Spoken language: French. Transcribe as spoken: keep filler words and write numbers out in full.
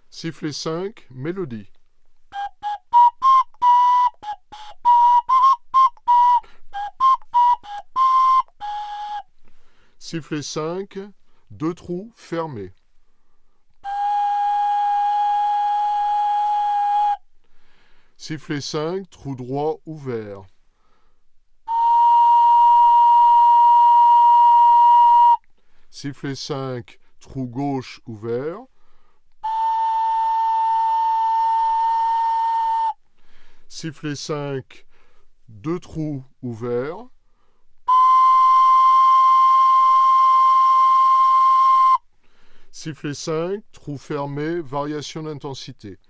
Sifflet cinq, mélodie. Sifflet cinq, deux trous fermés. Sifflet cinq, trou droit ouvert. Sifflet cinq, trou gauche ouvert. Sifflet cinq, deux trous ouverts. Sifflet cinq, trou fermé, variation d'intensité.